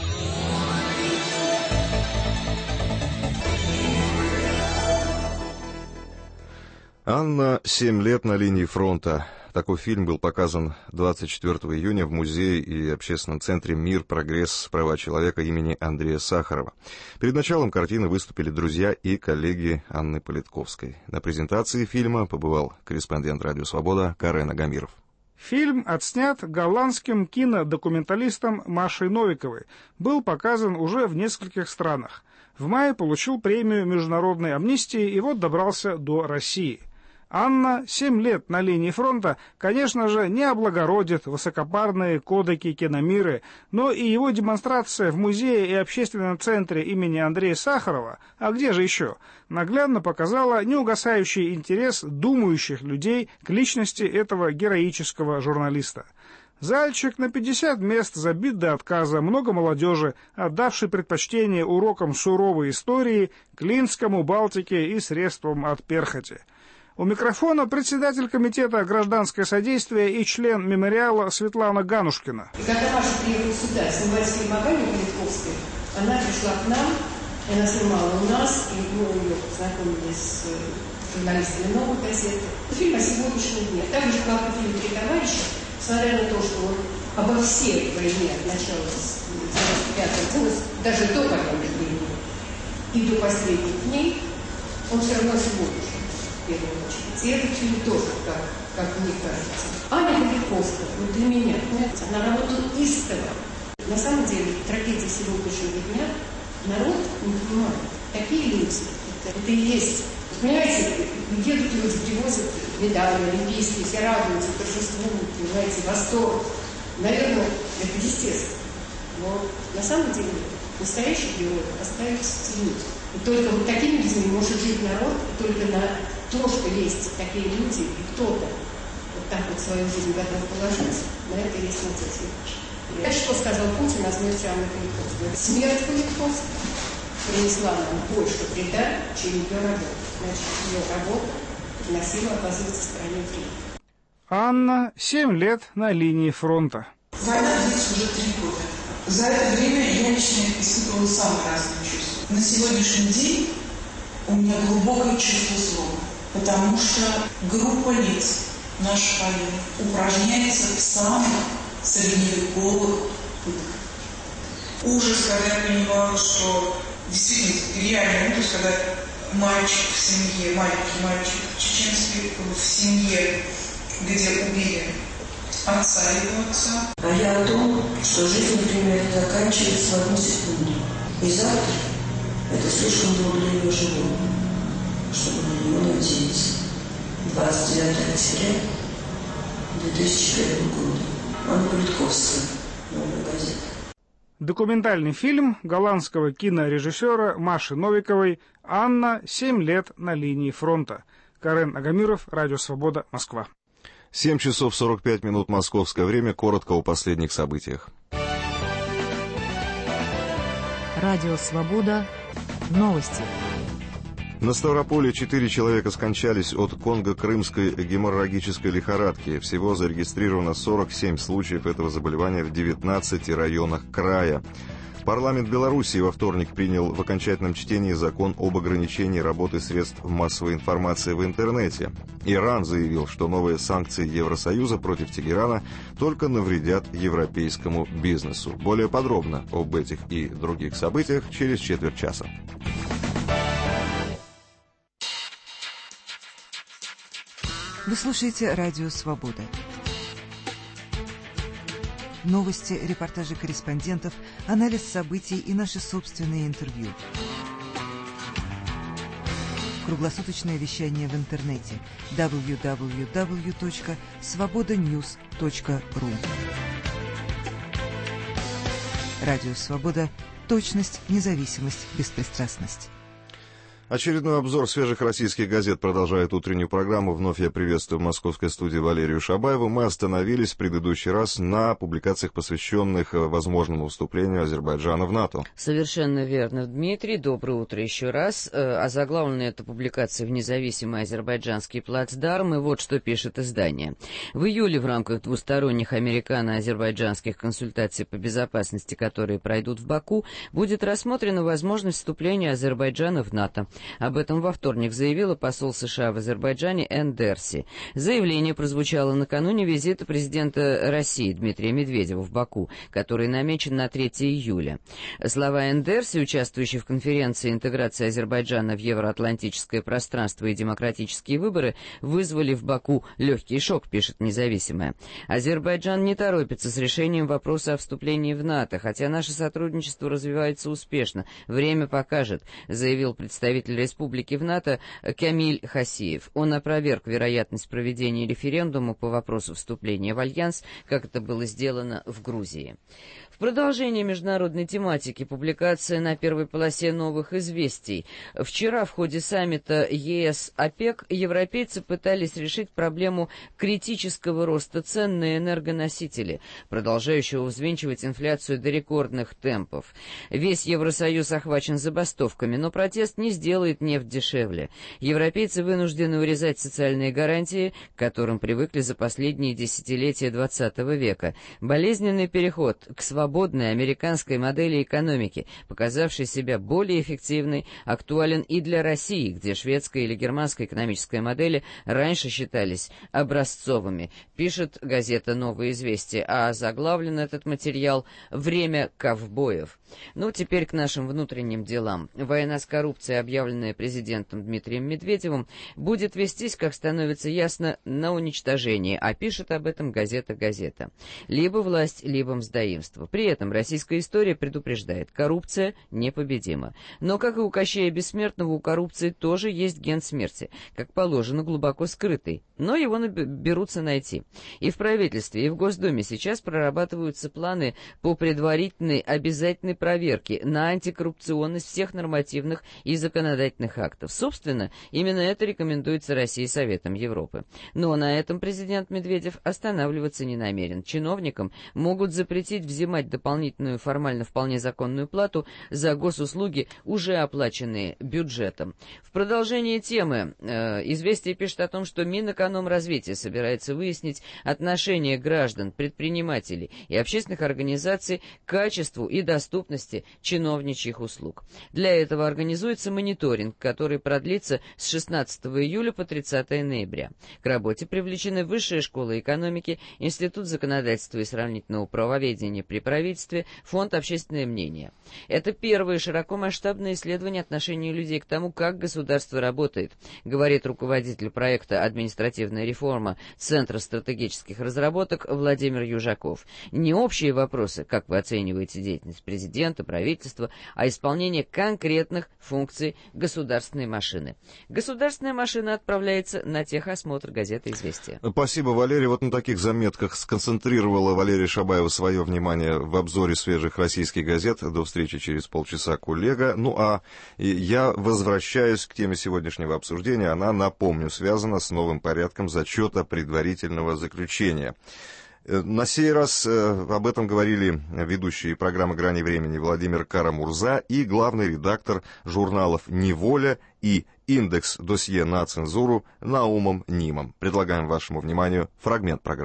Анна, 7 лет на линии фронта. Такой фильм был показан 24 июня в музее и общественном центре «Мир, прогресс, права человека» имени Андрея Сахарова. Перед началом картины выступили друзья и коллеги Анны Политковской. На презентации фильма побывал корреспондент «Радио Свобода» Карен Агамиров. Фильм отснят голландским кинодокументалистом Машей Новиковой. Был показан уже в нескольких странах. В мае получил премию Международной амнистии и вот добрался до России. Анна, 7 лет на линии фронта, конечно же, не облагородит высокопарные кодеки киномиры, но и его демонстрация в музее и общественном центре имени Андрея Сахарова, а где же еще, наглядно показала неугасающий интерес думающих людей к личности этого героического журналиста. Зальчик на 50 мест забит до отказа, много молодежи, отдавшей предпочтение урокам суровой истории, Клинскому, Балтике и средствам от перхоти. У микрофона председатель комитета «Гражданское содействие» и член мемориала Светлана Ганушкина. И когда Маша приехала сюда снимать фильм о Галине Политковской, она пришла к нам, она снимала у нас, и мы ее познакомились с журналистами «Новой газеты». Фильм о сегодняшнем дне. Так же, как и фильм «Три товарища», несмотря на то, что он обо всех войне от начала 95 года, даже до военных времени и до последних дней, он все равно сегодняшний. В первую очередь. И этот фильм тоже, как мне кажется. Аня Политковская, вот для меня, она работала истово. На самом деле, трагедия сегодняшнего дня народ не понимает. Такие люди, это и есть. Понимаете, едут люди, привозят медали олимпийские, все радуются, торжествуют, понимаете, восторг. Наверное, это естественно. Но на самом деле настоящий герой остается в тени. И только вот такими людьми может жить народ, и только на то, что есть такие люди, и кто-то вот так вот свою жизнь готов положить, на это есть надежда. Это что сказал Путин о смерти Анны Политковской? Смерть Политковской принесла нам больше вреда, чем ее работа. Значит, ее работа приносила, оказывается, стране вред. Анна, 7 лет на линии фронта. Война длится уже 3 года. За это время я лично испытывала самые разные чувства. На сегодняшний день у меня глубокое чувство злобы, потому что группа лиц наших военных упражняется в самых средневековых пытках. Ужас, когда я понимала, что действительно реальный ужас, когда мальчик в семье, маленький мальчик чеченский в семье, где убили отца и его отца. А я о том, что жизнь, например, заканчивается в одну секунду. И завтра это слишком долго для ее живого, чтобы на него надеяться. 29 октября 2001 года. Анна Политковская. Новая газета. Документальный фильм голландского кинорежиссера Маши Новиковой «Анна, 7 лет на линии фронта». Карен Агамиров, Радио Свобода, Москва. 7 часов 45 минут московское время. Коротко о последних событиях. Радио Свобода. Новости. На Ставрополе 4 человека скончались от конго-крымской геморрагической лихорадки. Всего зарегистрировано 47 случаев этого заболевания в 19 районах края. Парламент Белоруссии во вторник принял в окончательном чтении закон об ограничении работы средств массовой информации в интернете. Иран заявил, что новые санкции Евросоюза против Тегерана только навредят европейскому бизнесу. Более подробно об этих и других событиях через четверть часа. Вы слушаете «Радио Свобода». Новости, репортажи корреспондентов, анализ событий и наши собственные интервью. Круглосуточное вещание в интернете www.svobodanews.ru. Радио Свобода. Точность, независимость, беспристрастность. Очередной обзор свежих российских газет продолжает утреннюю программу. Вновь я приветствую в московской студии Валерию Шабаеву. Мы остановились в предыдущий раз на публикациях, посвященных возможному вступлению Азербайджана в НАТО. Совершенно верно, Дмитрий. Доброе утро еще раз. Озаглавлена эта публикация в независимый азербайджанский плацдарм. И вот что пишет издание. В июле в рамках двусторонних американо-азербайджанских консультаций по безопасности, которые пройдут в Баку, будет рассмотрена возможность вступления Азербайджана в НАТО. Об этом во вторник заявила посол США в Азербайджане Энн Дерси. Заявление прозвучало накануне визита президента России Дмитрия Медведева в Баку, который намечен на 3 июля. Слова Энн Дерси, участвующей в конференции интеграции Азербайджана в евроатлантическое пространство и демократические выборы, вызвали в Баку легкий шок, пишет «Независимая». Азербайджан не торопится с решением вопроса о вступлении в НАТО, хотя наше сотрудничество развивается успешно. Время покажет, заявил представитель республики в НАТО Камиль Хасиев. Он опроверг вероятность проведения референдума по вопросу вступления в альянс, как это было сделано в Грузии. В продолжение международной тематики публикация на первой полосе новых известий. Вчера в ходе саммита ЕС-ОПЕК европейцы пытались решить проблему критического роста цен на энергоносители, продолжающего взвинчивать инфляцию до рекордных темпов. Весь Евросоюз охвачен забастовками, но протест не сделает нефть дешевле. Европейцы вынуждены урезать социальные гарантии, к которым привыкли за последние десятилетия XX века. Болезненный переход к свободной американской модели экономики, показавшей себя более эффективной, актуален и для России, где шведская или германская экономическая модели раньше считались образцовыми, пишет газета «Новые известия», а заглавлен этот материал «Время ковбоев». Ну, теперь к нашим внутренним делам. Война с коррупцией, объявленная президентом Дмитрием Медведевым, будет вестись, как становится ясно, на уничтожение, а пишет об этом газета. Либо власть, либо мздоимство. При этом российская история предупреждает, коррупция непобедима. Но, как и у Кощея Бессмертного, у коррупции тоже есть ген смерти, как положено, глубоко скрытый, но его берутся найти. И в правительстве, и в Госдуме сейчас прорабатываются планы по предварительной обязательной проверке на антикоррупционность всех нормативных и законодательных актов. Собственно, именно это рекомендуется России Советом Европы. Но на этом президент Медведев останавливаться не намерен. Чиновникам могут запретить взимать дополнительную формально вполне законную плату за госуслуги, уже оплаченные бюджетом. В продолжении темы «Известия» пишет о том, что Минэкономразвития собирается выяснить отношение граждан, предпринимателей и общественных организаций к качеству и доступности чиновничьих услуг. Для этого организуется мониторинг, который продлится с 16 июля по 30 ноября. К работе привлечены Высшая школа экономики, Институт законодательства и сравнительного правоведения при правительстве, Фонд «Общественное мнение». Это первое широкомасштабное исследование отношения людей к тому, как государство работает, говорит руководитель проекта «Административная реформа» Центра стратегических разработок Владимир Южаков. Не общие вопросы, как вы оцениваете деятельность президента, правительства, а исполнение конкретных функций государственной машины. Государственная машина отправляется на техосмотр, газета «Известия». Спасибо, Валерий. Вот на таких заметках сконцентрировала Валерия Шабаева свое внимание в обзоре свежих российских газет. До встречи через полчаса, коллега. Ну а я возвращаюсь к теме сегодняшнего обсуждения. Она, напомню, связана с новым порядком зачета предварительного заключения. На сей раз об этом говорили ведущие программы «Грани времени» Владимир Карамурза и главный редактор журналов «Неволя» и «Индекс. Досье на цензуру» Наумом Нимом. Предлагаем вашему вниманию фрагмент программы.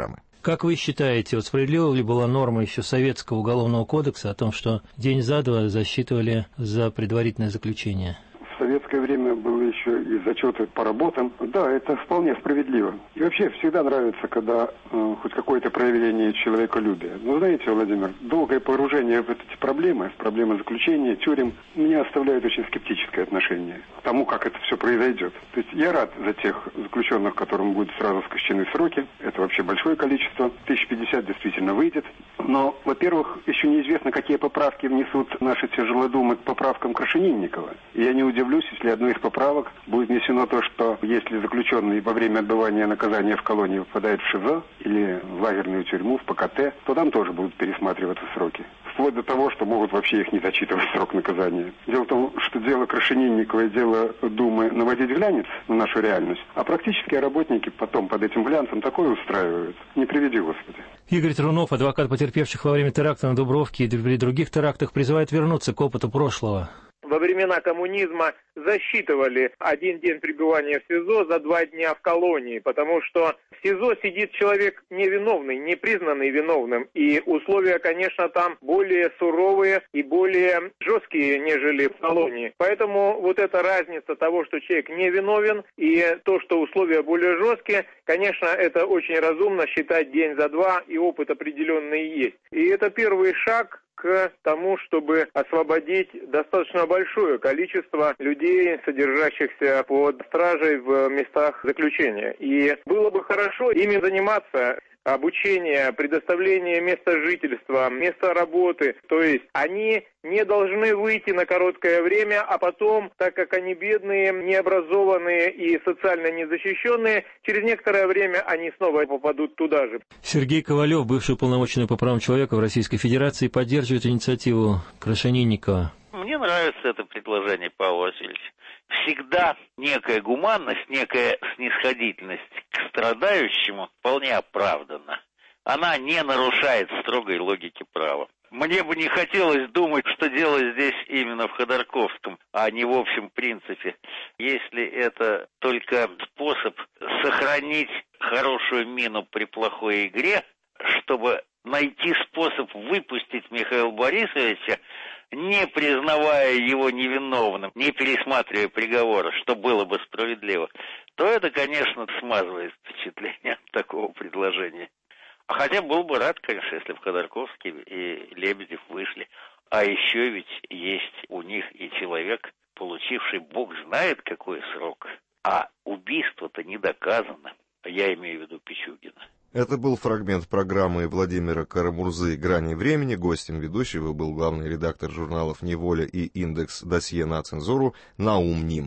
Как вы считаете, вот справедлива ли была норма еще Советского уголовного кодекса о том, что день за два засчитывали за предварительное заключение? В советское время было еще и зачеты по работам. Да, это вполне справедливо. И вообще всегда нравится, когда хоть какое-то проявление человеколюбия. Но знаете, Владимир, долгое погружение в эти проблемы заключения, тюрем, меня оставляет очень скептическое отношение к тому, как это все произойдет. То есть я рад за тех заключенных, которым будут сразу сокращены сроки. Это вообще большое количество. 1050 действительно выйдет. Но, во-первых, еще неизвестно, какие поправки внесут наши тяжелодумы к поправкам Крашенинникова. И я не удивлюсь, если одной из поправок будет внесено то, что если заключенный во время отбывания наказания в колонии попадает в ШИЗО или в лагерную тюрьму, в ПКТ, то там тоже будут пересматриваться сроки. Вплоть до того, что могут вообще их не зачитывать срок наказания. Дело в том, что дело Крашенинникова и дело Думы наводить глянец на нашу реальность, а практические работники потом под этим глянцем такое устраивают. Не приведи, Господи. Игорь Трунов, адвокат потерпевших во время теракта на Дубровке и при других терактах, призывает вернуться к опыту прошлого. Во времена коммунизма засчитывали 1 день пребывания в СИЗО за 2 дня в колонии, потому что в СИЗО сидит человек невиновный, не признанный виновным, и условия, конечно, там более суровые и более жесткие, нежели в колонии. Поэтому вот эта разница того, что человек невиновен, и то, что условия более жесткие, конечно, это очень разумно считать день за 2, и опыт определенный есть. И это первый шаг к тому, чтобы освободить достаточно большое количество людей, содержащихся под стражей в местах заключения. И было бы хорошо ими заниматься. Обучение, предоставление места жительства, места работы. То есть они не должны выйти на короткое время, а потом, так как они бедные, необразованные и социально незащищенные, через некоторое время они снова попадут туда же. Сергей Ковалев, бывший уполномоченный по правам человека в Российской Федерации, поддерживает инициативу Крашенинникова. Мне нравится это предложение, Павла Васильевича. Всегда некая гуманность, некая снисходительность к страдающему вполне оправдана. Она не нарушает строгой логики права. Мне бы не хотелось думать, что дело здесь именно в Ходорковском, а не в общем принципе. Если это только способ сохранить хорошую мину при плохой игре, чтобы найти способ выпустить Михаила Борисовича, не признавая его невиновным, не пересматривая приговора, что было бы справедливо, то это, конечно, смазывает впечатление от такого предложения. А хотя был бы рад, конечно, если бы Ходорковский и Лебедев вышли. А еще ведь есть у них и человек, получивший бог знает какой срок, а убийство-то не доказано. Я имею в виду Пичугина. Это был фрагмент программы Владимира Карамурзы «Грани времени». Гостем ведущего был главный редактор журналов «Неволя» и «Индекс. Досье на цензуру» Наум Ним.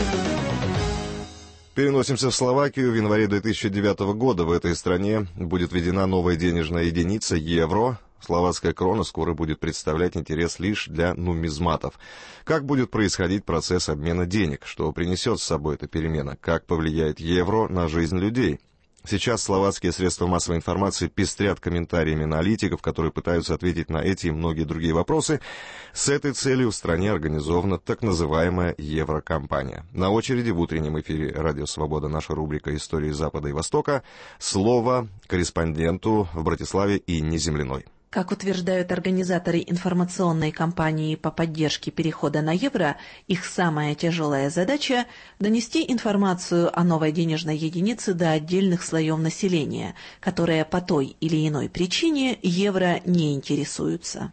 Переносимся в Словакию. В январе 2009 года в этой стране будет введена новая денежная единица евро. Словацкая крона скоро будет представлять интерес лишь для нумизматов. Как будет происходить процесс обмена денег? Что принесет с собой эта перемена? Как повлияет евро на жизнь людей? Сейчас словацкие средства массовой информации пестрят комментариями аналитиков, которые пытаются ответить на эти и многие другие вопросы. С этой целью в стране организована так называемая Еврокампания. На очереди в утреннем эфире «Радио Свобода» наша рубрика «Истории Запада и Востока». Слово корреспонденту в Братиславе Инне Земляной. Как утверждают организаторы информационной кампании по поддержке перехода на евро, их самая тяжелая задача – донести информацию о новой денежной единице до отдельных слоев населения, которые по той или иной причине евро не интересуются.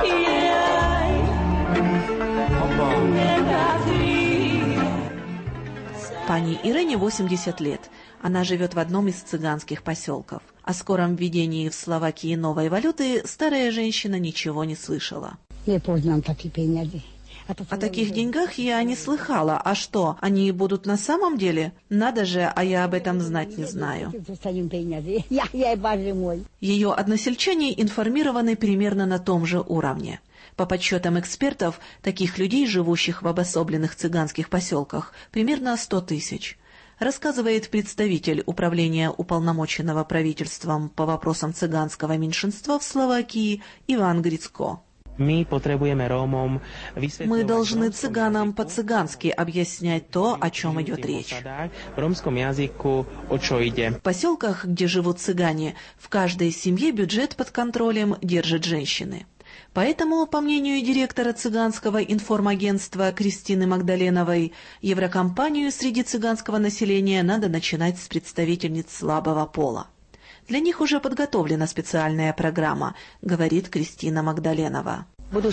Пани Ирене 80 лет. Она живет в одном из цыганских поселков. О скором введении в Словакии новой валюты старая женщина ничего не слышала. О таких деньгах я не слыхала. А что, они будут на самом деле? Надо же, а я об этом знать не знаю. Ее односельчане информированы примерно на том же уровне. По подсчетам экспертов, таких людей, живущих в обособленных цыганских поселках, примерно 100 тысяч. Рассказывает представитель управления уполномоченного правительством по вопросам цыганского меньшинства в Словакии Иван Грицко. Мы должны цыганам по-цыгански объяснять то, о чем идет речь. В поселках, где живут цыгане, в каждой семье бюджет под контролем держат женщины. Поэтому, по мнению директора цыганского информагентства Кристины Магдаленовой, еврокомпанию среди цыганского населения надо начинать с представительниц слабого пола. Для них уже подготовлена специальная программа, говорит Кристина Магдаленова.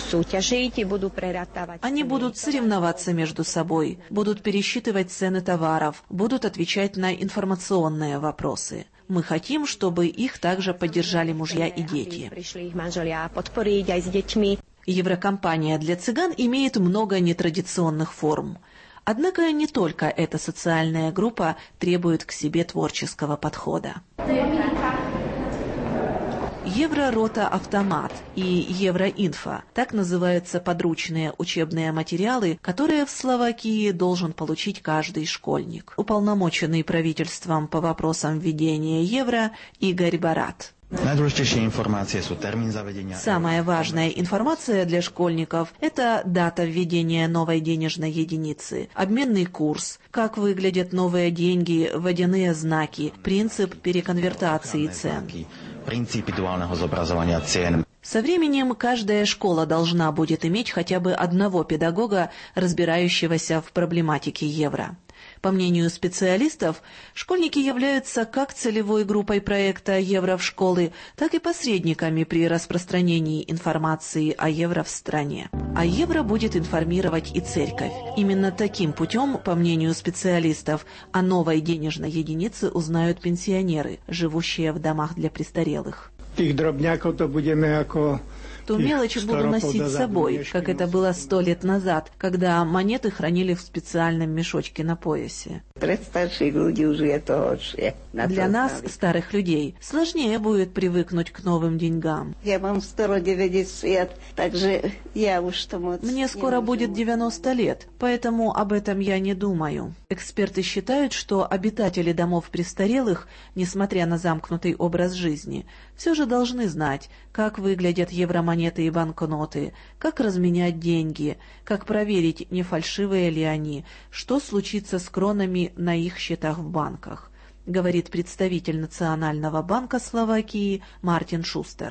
Они будут соревноваться между собой, будут пересчитывать цены товаров, будут отвечать на информационные вопросы. Мы хотим, чтобы их также поддержали мужья и дети. Еврокомпания для цыган имеет много нетрадиционных форм. Однако не только эта социальная группа требует к себе творческого подхода. Евророта «Автомат» и Евроинфо – так называются подручные учебные материалы, которые в Словакии должен получить каждый школьник. Уполномоченный правительством по вопросам введения евро Игорь Барат. Самая важная информация для школьников – это дата введения новой денежной единицы, обменный курс, как выглядят новые деньги, водяные знаки, принцип переконвертации цен. Со временем каждая школа должна будет иметь хотя бы одного педагога, разбирающегося в проблематике евро. По мнению специалистов, школьники являются как целевой группой проекта «Евро в школы», так и посредниками при распространении информации о евро в стране. О евро будет информировать и церковь. Именно таким путем, по мнению специалистов, о новой денежной единице узнают пенсионеры, живущие в домах для престарелых. Ту мелочь буду носить с собой, как это было 100 лет назад, когда монеты хранили в специальном мешочке на поясе. Для нас, старых людей, сложнее будет привыкнуть к новым деньгам. Мне скоро будет 90 лет, поэтому об этом я не думаю. Эксперты считают, что обитатели домов престарелых, несмотря на замкнутый образ жизни, все же должны знать, как выглядят евромонеты и банкноты, как разменять деньги, как проверить, не фальшивые ли они, что случится с кронами на их счетах в банках, говорит представитель Национального банка Словакии Мартин Шустер.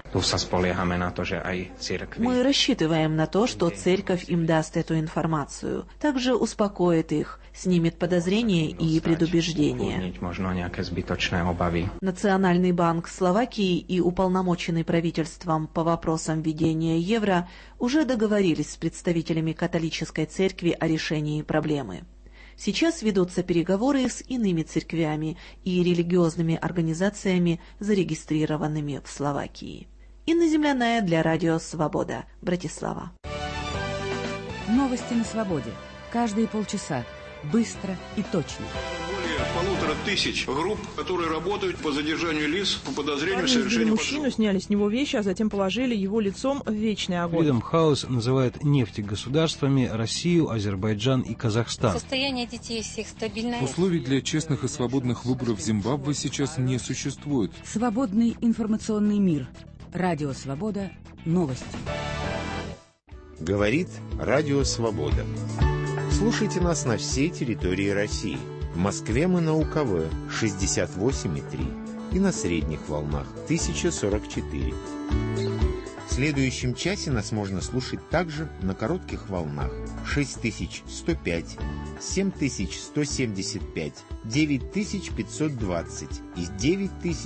Мы рассчитываем на то, что церковь им даст эту информацию, также успокоит их, снимет подозрения и предубеждения. Национальный банк Словакии и уполномоченный правительством по вопросам введения евро уже договорились с представителями католической церкви о решении проблемы. Сейчас ведутся переговоры с иными церквями и религиозными организациями, зарегистрированными в Словакии. Инна Земляная для Радио Свобода, Братислава. Новости на свободе. Каждые полчаса. Быстро и точно. Более 1500 групп, которые работают по задержанию лиц по подозрению в совершении мужчину, сняли с него вещи, а затем положили его лицом в вечный огонь. Freedom House называет нефтегосударствами Россию, Азербайджан и Казахстан. Состояние детей всех стабильное. Условий для честных и свободных выборов в Зимбабве сейчас не существует. Свободный информационный мир. Радио Свобода. Новости. Говорит Радио Свобода. Слушайте нас на всей территории России. В Москве мы на УКВ 68,3 и на средних волнах 1044. В следующем часе нас можно слушать также на коротких волнах 6105, 7175, 9520 и 9000.